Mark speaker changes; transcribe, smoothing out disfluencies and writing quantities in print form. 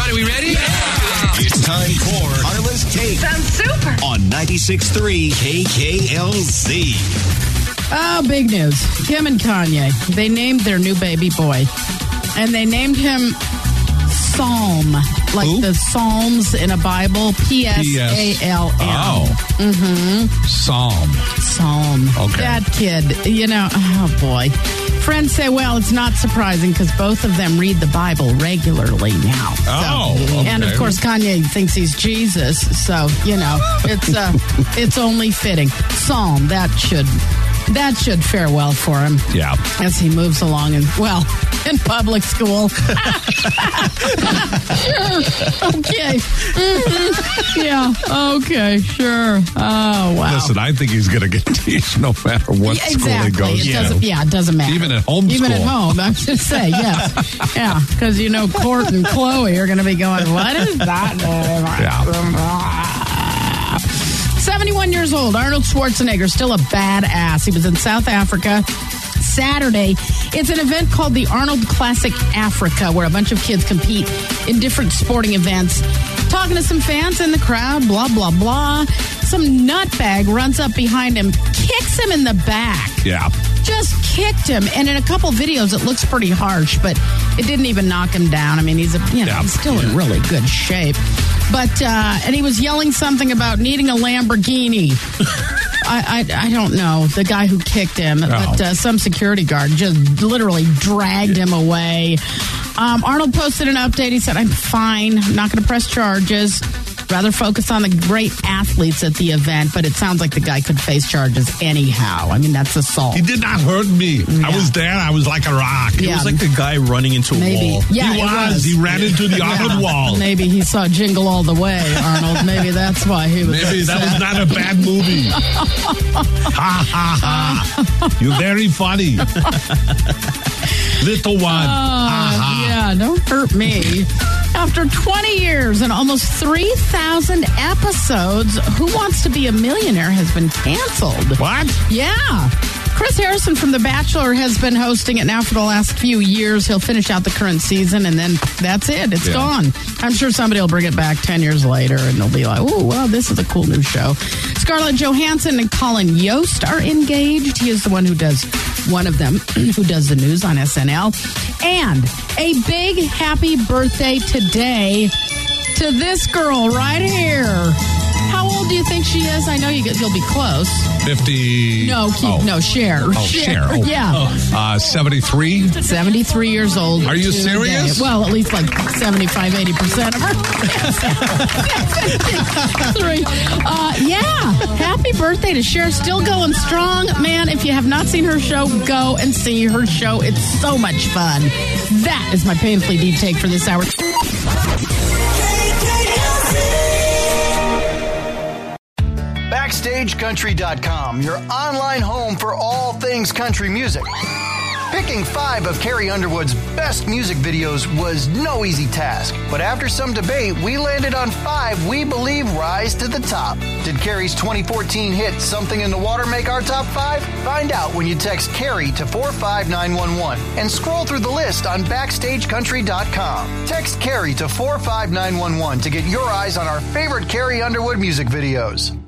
Speaker 1: everybody. We ready? Yeah.
Speaker 2: It's time for Carla's Take.
Speaker 3: Sounds super.
Speaker 2: On 96.3 KKLZ.
Speaker 4: Oh, big news. Kim and Kanye, they named their new baby boy. And they named him Psalm. Like the Psalms in a Bible. P-S-A-L-M.
Speaker 5: Oh.
Speaker 4: Mm-hmm. Psalm.
Speaker 5: Okay.
Speaker 4: That kid, oh boy. Friends say, well, it's not surprising because both of them read the Bible regularly now.
Speaker 5: Okay.
Speaker 4: And of course, Kanye thinks he's Jesus. So, it's only fitting. Psalm, that should fare well for him.
Speaker 5: Yeah.
Speaker 4: As he moves along in public school. Sure. Okay. Mm-hmm. Yeah. Okay. Sure. Oh, wow.
Speaker 5: Listen, I think he's going to get teased no matter what school he goes to.
Speaker 4: It doesn't matter.
Speaker 5: Even at home
Speaker 4: Even
Speaker 5: school.
Speaker 4: at home, I should say, yes. Yeah, because, Court and Chloe are going to be going, what is that?
Speaker 5: Yeah.
Speaker 4: 71 years old, Arnold Schwarzenegger, still a badass. He was in South Africa Saturday. It's an event called the Arnold Classic Africa, where a bunch of kids compete in different sporting events. Talking to some fans in the crowd, blah, blah, blah. Some nutbag runs up behind him, kicks him in the back.
Speaker 5: Yeah.
Speaker 4: Just kicked him. And in a couple videos, it looks pretty harsh, but it didn't even knock him down. I mean, he's still in really good shape. But, and he was yelling something about needing a Lamborghini. I don't know, the guy who kicked him, but some security guard just literally dragged him away. Arnold posted an update. He said, I'm fine. I'm not going to press charges. Rather focus on the great athletes at the event, but it sounds like the guy could face charges anyhow. I mean, that's assault.
Speaker 5: He did not hurt me. Yeah. I was there. I was like a rock.
Speaker 6: It was like the guy running into a wall.
Speaker 4: Yeah,
Speaker 5: he was. He ran into the Arnold wall.
Speaker 4: Maybe he saw Jingle All the Way, Arnold. Maybe that's why he was
Speaker 5: Maybe
Speaker 4: upset.
Speaker 5: that was not a bad movie. Ha, ha, ha. You're very funny. Little one. Ha, ha.
Speaker 4: Yeah, don't hurt me. After 20 years and almost 3,000 episodes, Who Wants to Be a Millionaire has been canceled.
Speaker 5: What?
Speaker 4: Yeah. Chris Harrison from The Bachelor has been hosting it now for the last few years. He'll finish out the current season, and then that's it. It's gone. I'm sure somebody will bring it back 10 years later, and they'll be like, oh, well, this is a cool new show. Scarlett Johansson and Colin Yost are engaged. He is the one who does one of them, who does the news on SNL. And a big happy birthday today to this girl right here. How old do you think she is? I know you'll be close.
Speaker 5: 50.
Speaker 4: No, Cher.
Speaker 5: Oh, Cher. Oh.
Speaker 4: Yeah.
Speaker 5: 73?
Speaker 4: 73 years old.
Speaker 5: Are you serious?
Speaker 4: Well, at least like 75-80% of her. 73. Yeah. Happy birthday to Cher. Still going strong. Man, if you have not seen her show, go and see her show. It's so much fun. That is my painfully deep take for this hour.
Speaker 7: BackstageCountry.com, your online home for all things country music. Picking 5 of Carrie Underwood's best music videos was no easy task, but after some debate, we landed on 5 we believe rise to the top. Did Carrie's 2014 hit Something in the Water make our top 5? Find out when you text Carrie to 45911 and scroll through the list on BackstageCountry.com. Text Carrie to 45911 to get your eyes on our favorite Carrie Underwood music videos.